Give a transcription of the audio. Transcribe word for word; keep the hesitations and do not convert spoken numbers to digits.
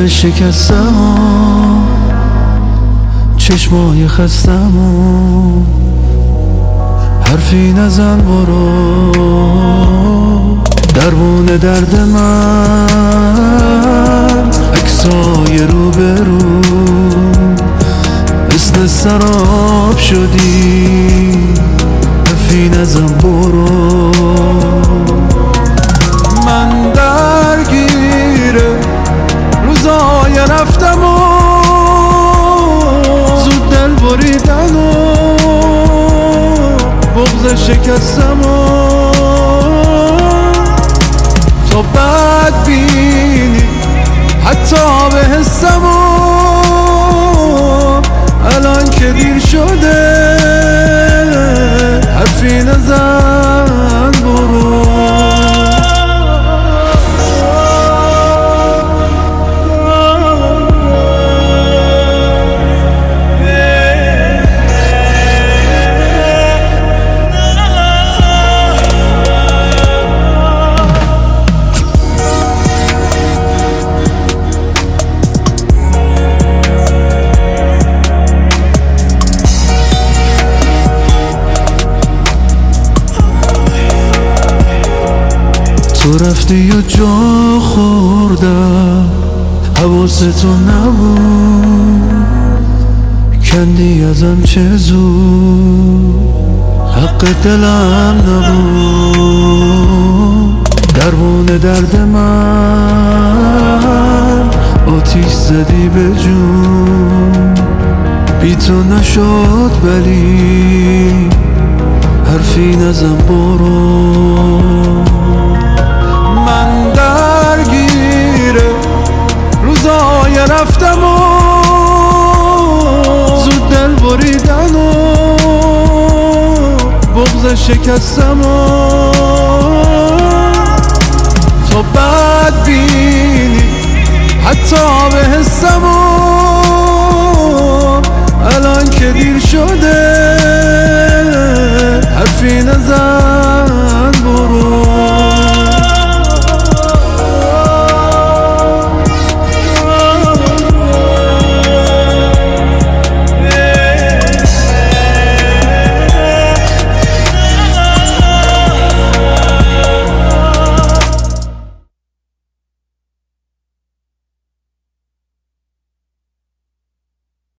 دل شکستم، چشمای خستم، حرفی نزن برو، درمون درد من عکسای رو به رو، مثل سراب شدی، حرفی نزن برو. من درگیره روزای رفتم و زود دل بریدن و بغض شکستم و تو بد بینی حتی به حسم و الان که دیر شده حرفی نزن برو. تو رفتی و جا خوردم، حواستو نبود، کندی ازم چه زود، حق دلم نبود، درمون درد من آتیش زدی به جون، بی تو نشد ولی حرفی نزن برو. من درگیره روزای رفتم و زود دل بریدن و بغض شکستم و تو بد بینی حتی به حسم و الان که دیر شده حرفی نزن